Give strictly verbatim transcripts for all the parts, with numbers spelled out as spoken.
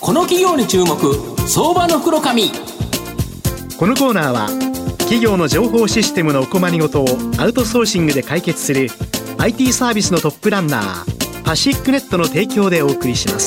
この企業に注目、相場の福の神。 このコーナーは企業の情報システムのお困りごとをアウトソーシングで解決する アイティー サービスのトップランナーパシックネットの提供でお送りします。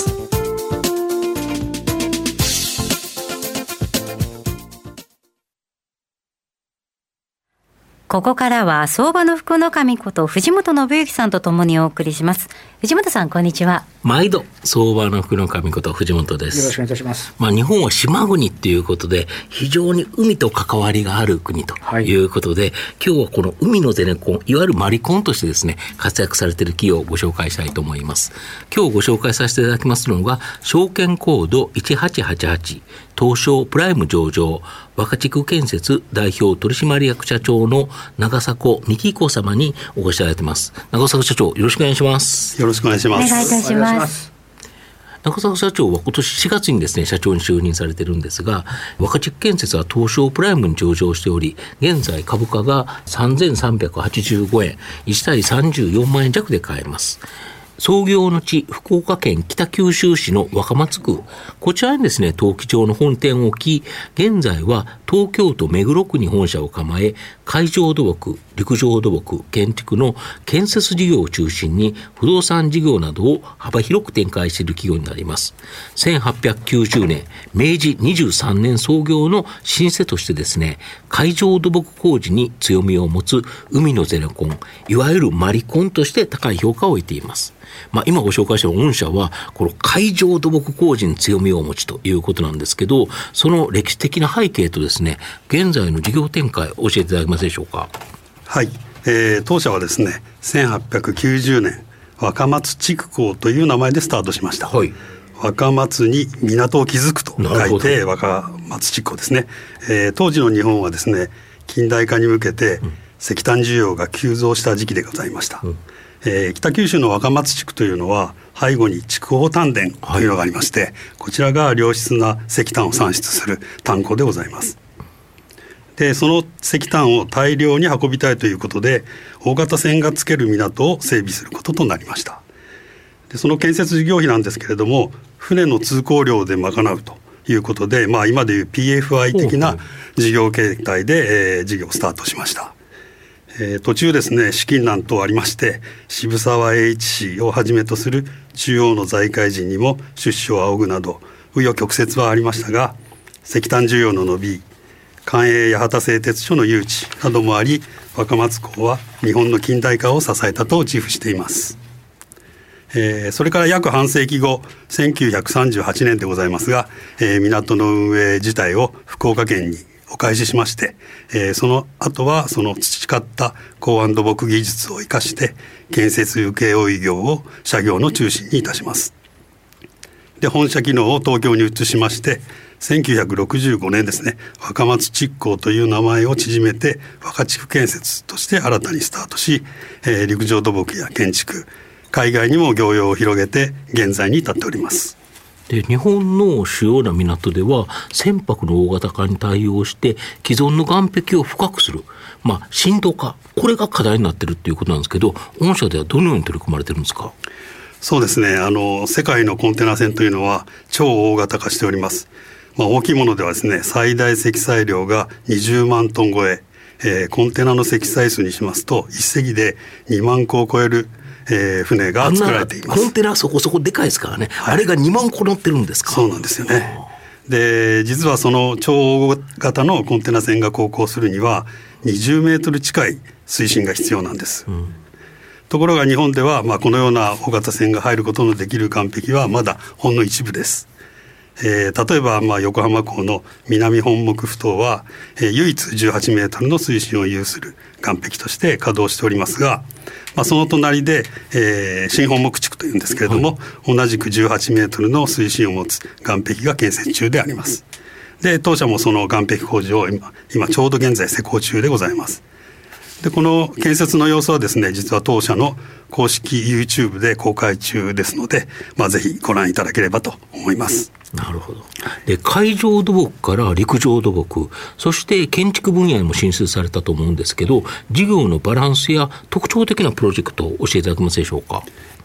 ここからは相場の福の神こと藤本信之さんとともにお送りします。藤本さん、こんにちは。 毎度相場の福の神こと藤本です。 よろしくお願いいたします。 まあ、日本は島国っていうことで非常に海と関わりがある国ということで、はい、今日はこの海のゼネコン、いわゆるマリコンとしてですね活躍されている企業をご紹介したいと思います。今日ご紹介させていただきますのが証券コードいちはちはちはち東証プライム上場若地区建設代表取締役社長の長迫美希子様にお越しいただいています。長迫社長、よろしくお願いします。 よろしくお願いします。 お願いいたします。 長迫社長は今年しがつにですね社長に就任されているんですが、若地区建設は東証プライムに上場しており、現在株価がさんぜんさんびゃくはちじゅうごえん、いち対さんじゅうよんまんえん弱で買えます。創業の地、福岡県北九州市の若松区、こちらにですね登記上の本店を置き、現在は東京都目黒区に本社を構え、海上土木、陸上土木、建築の建設事業を中心に不動産事業などを幅広く展開している企業になります。せんはっぴゃくきゅうじゅうねん、明治にじゅうさんねん創業の老舗としてですね、海上土木工事に強みを持つ海のゼネコン、いわゆるマリコンとして高い評価を得ています。まあ、今ご紹介した御社はこの海上土木工事に強みをお持ちということなんですけど、その歴史的な背景とですね現在の事業展開を教えていただけますでしょうか。 はい、えー、当社はですねせんはっぴゃくきゅうじゅうねん若松築港という名前でスタートしました。はい、若松に港を築くと書いて若松築港ですね。えー、当時の日本はですね近代化に向けて石炭需要が急増した時期でございました。うん、えー、北九州の若松地区というのは背後に筑豊炭田というのがありまして、はい、こちらが良質な石炭を産出する炭鉱でございます。でその石炭を大量に運びたいということで大型船がつける港を整備することとなりました。でその建設事業費なんですけれども船の通行量で賄うということで、まあ、今でいう ピーエフアイ 的な事業形態で、えー、事業をスタートしました。えー、途中ですね資金難等ありまして渋沢栄一氏をはじめとする中央の財界人にも出資を仰ぐなど紆余曲折はありましたが、石炭需要の伸び、官営八幡製鉄所の誘致などもあり、若松港は日本の近代化を支えたと自負しています。えー、それから約半世紀後せんきゅうひゃくさんじゅうはちねんでございますが、えー、港の運営自体を福岡県にお返ししまして、えー、その後はその培った港湾土木技術を生かして建設請負業を社業の中心にいたします。で本社機能を東京に移しましてせんきゅうひゃくろくじゅうごねんですね若松築港という名前を縮めて若地区建設として新たにスタートし、えー、陸上土木や建築海外にも業用を広げて現在に至っております。 で日本の主要な港では船舶の大型化に対応して既存の岸壁を深くする、まあ、深度化、これが課題になっているということなんですけど、御社ではどのように取り組まれているんですか。 そうですね、あの世界のコンテナ船というのは超大型化しております。まあ、大きいものではですね最大積載量がにじゅうまんトン超え、えー、コンテナの積載数にしますといっ隻でにまんこを超えるえー、船が作られています。 コンテナそこそこでかいですからね、はい、あれがにまんこ乗ってるんですか。 そうなんですよね。で実はその超大型のコンテナ船が航行するにはにじゅうメートル近い水深が必要なんです。うん、ところが日本では、まあ、このような大型船が入ることのできる岸壁はまだほんの一部です。えー、例えば、まあ、横浜港の南本木埠頭は、えー、唯一じゅうはちメートルの水深を有する岸壁として稼働しておりますが、まあ、その隣で、えー、新本木地区というんですけれども、はい、同じくじゅうはちメートルの水深を持つ岸壁が建設中であります。で当社もその岸壁工事を 今, 今ちょうど現在施工中でございます。でこの建設の様子はですね実は当社の公式 YouTube で公開中ですので、まあ、ぜひご覧いただければと思います。 なるほど。で海上土木から陸上土木、そして建築分野にも進出されたと思うんですけど、事業のバランスや特徴的なプロジェクトを教えていただけますでしょうか。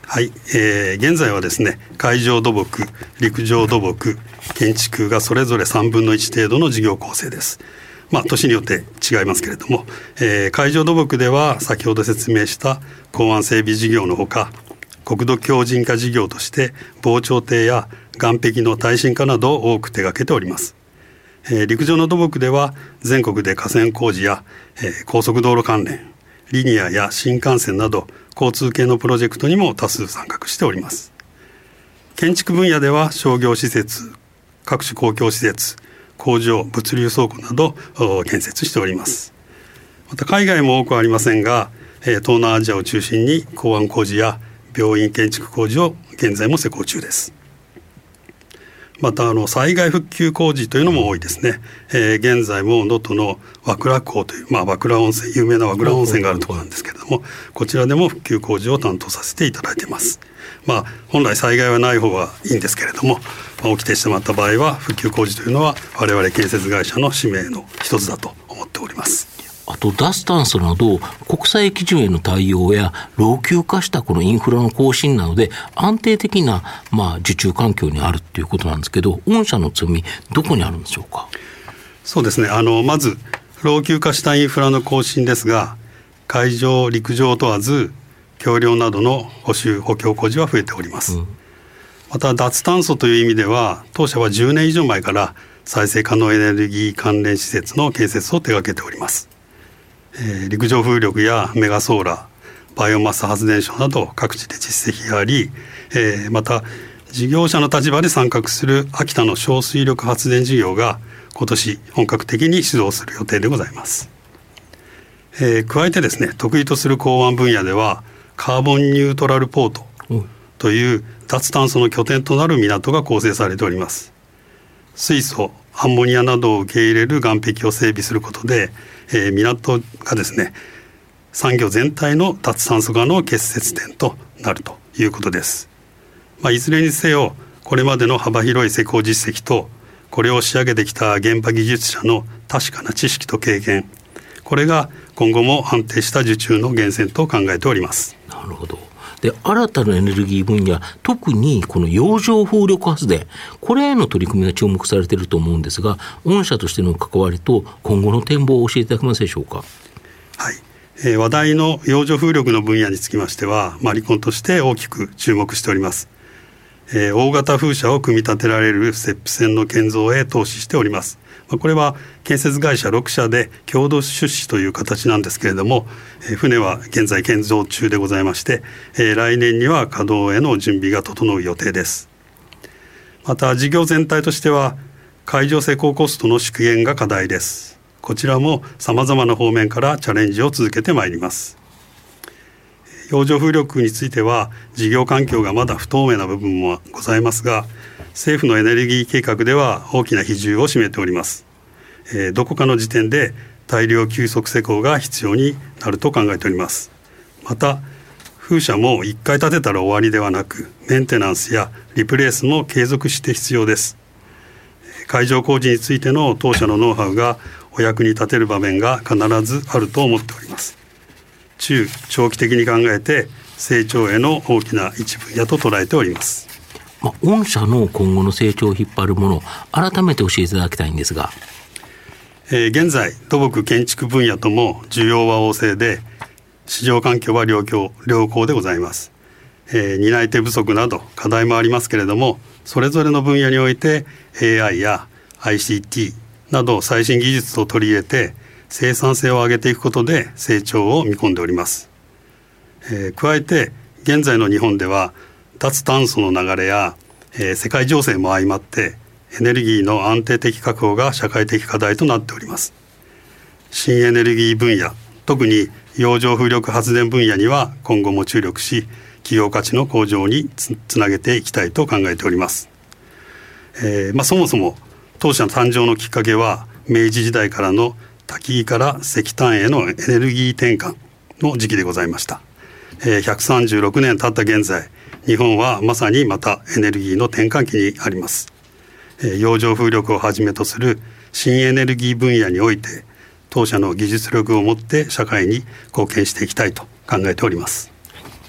はい、えー、現在はですね、海上土木、陸上土木、建築がそれぞれさんぶんのいち程度の事業構成です。まあ、年によって違いますけれども、えー、海上土木では先ほど説明した港湾整備事業のほか、国土強靭化事業として防潮堤や岸壁の耐震化などを多く手掛けております。えー、陸上の土木では全国で河川工事や、えー、高速道路関連、リニアや新幹線など交通系のプロジェクトにも多数参画しております。建築分野では商業施設、各種公共施設、工場、物流倉庫など建設しております。また海外も多くありませんが、東南アジアを中心に港湾工事や病院建築工事を現在も施工中です。またあの災害復旧工事というのも多いですね。えー、現在も能登の和倉港という、まあ、和倉温泉、有名な和倉温泉があるところなんですけれども、こちらでも復旧工事を担当させていただいています。まあ、本来災害はない方がいいんですけれども、まあ、起きてしまった場合は復旧工事というのは我々建設会社の使命の一つだと思っております。 あと脱炭素など国際基準への対応や老朽化したこのインフラの更新などで安定的な、まあ、受注環境にあるということなんですけど、御社の強みどこにあるんでしょうか。 そうですね、あのまず老朽化したインフラの更新ですが、海上陸上問わず橋梁などの補修補強工事は増えております。うん、また脱炭素という意味では当社はじゅうねん以上前から再生可能エネルギー関連施設の建設を手掛けております。えー、陸上風力やメガソーラー、バイオマス発電所など各地で実績があり、えー、また事業者の立場で参画する秋田の小水力発電事業が今年本格的に始動する予定でございます。えー、加えてですね、得意とする港湾分野ではカーボンニュートラルポートという脱炭素の拠点となる港が構成されております。水素、アンモニアなどを受け入れる岸壁を整備することで、えー、港がですね、産業全体の脱炭素化の結節点となるということです。まあ、いずれにせよこれまでの幅広い施工実績とこれを仕上げてきた現場技術者の確かな知識と経験、これが今後も安定した受注の源泉と考えております。 なるほど。で、新たなエネルギー分野、特にこの洋上風力発電、これへの取り組みが注目されていると思うんですが、御社としての関わりと今後の展望を教えていただけますでしょうか。 はい、えー、話題の洋上風力の分野につきましては、マリコンとして大きく注目しております。えー、大型風車を組み立てられる雪賦船の建造へ投資しております。これは建設会社ろくしゃで共同出資という形なんですけれども、えー、船は現在建造中でございまして、えー、来年には稼働への準備が整う予定です。また事業全体としては海上施工コストの縮減が課題です。こちらもさまざまな方面からチャレンジを続けてまいります。洋上風力については事業環境がまだ不透明な部分もございますが、政府のエネルギー計画では大きな比重を占めております。えー、どこかの時点で大量急速施工が必要になると考えております。また風車もいっかい建てたら終わりではなく、メンテナンスやリプレースも継続して必要です。海上工事についての当社のノウハウがお役に立てる場面が必ずあると思っております。中長期的に考えて成長への大きな一分野と捉えております。 まあ、御社の今後の成長を引っ張るもの、改めて教えていただきたいんですが、 えー、現在土木建築分野とも需要は旺盛で市場環境は良好、良好でございます。えー、担い手不足など課題もありますけれども、それぞれの分野において エーアイ や アイシーティー など最新技術を取り入れて生産性を上げていくことで成長を見込んでおります。えー、加えて現在の日本では脱炭素の流れや、えー、世界情勢も相まってエネルギーの安定的確保が社会的課題となっております。新エネルギー分野、特に洋上風力発電分野には今後も注力し、企業価値の向上に つ, つなげていきたいと考えております。えーまあ、そもそも当社の誕生のきっかけは明治時代からの焚き火から石炭へのエネルギー転換の時期でございました。えー、ひゃくさんじゅうろくねん経った現在、日本はまさにまたエネルギーの転換期にあります。えー、洋上風力をはじめとする新エネルギー分野において当社の技術力を持って社会に貢献していきたいと考えております。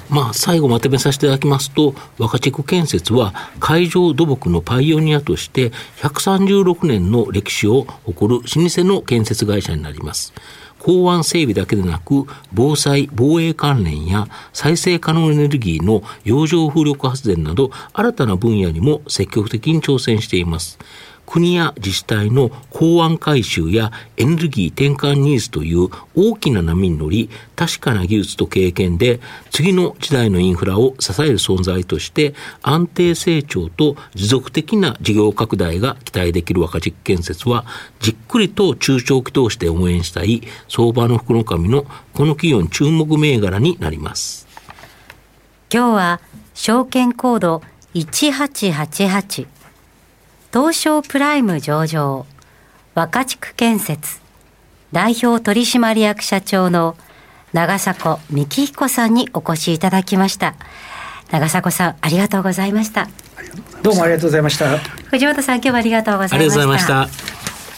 まあ、最後まとめさせていただきますと、若地区建設は海上土木のパイオニアとしてひゃくさんじゅうろくねんの歴史を誇る老舗の建設会社になります。港湾整備だけでなく、防災・防衛関連や再生可能エネルギーの洋上風力発電など新たな分野にも積極的に挑戦しています。国や自治体の港湾改修やエネルギー転換ニーズという大きな波に乗り、確かな技術と経験で次の時代のインフラを支える存在として安定成長と持続的な事業拡大が期待できる若地区建設は、じっくりと中長期投資で応援したい相場の福の神のこの企業に注目銘柄になります。 今日は証券コードいちはちはちはち東証プライム上場若地区建設代表取締役社長の長迫幹彦さんにお越しいただきました。長迫さん、ありがとうございました。 どうもありがとうございました。 藤本さん、今日はありがとうございました。 ありがとうございました。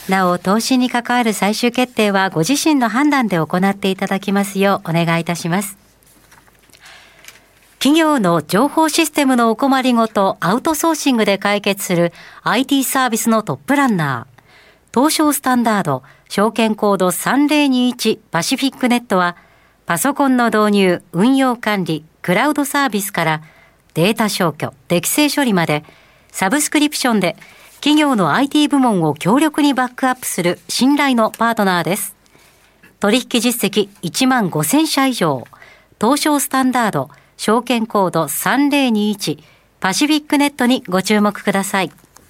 なお、投資に関わる最終決定はご自身の判断で行っていただきますようお願いいたします。企業の情報システムのお困りごとアウトソーシングで解決する アイティー サービスのトップランナー、東証スタンダード証券コードさんぜろにいちパシフィックネットは、パソコンの導入、運用管理、クラウドサービスからデータ消去、適正処理までサブスクリプションで企業の アイティー 部門を強力にバックアップする信頼のパートナーです。取引実績いちまんごせんしゃ以上、東証スタンダード証券コードさんぜろにいちパシフィックネットにご注目ください。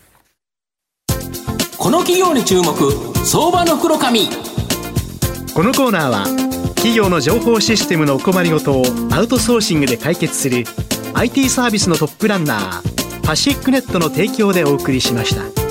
この企業に注目、相場の福の神。 このコーナーは企業の情報システムのお困りごとをアウトソーシングで解決する アイティー サービスのトップランナーパシフィックネットの提供でお送りしました。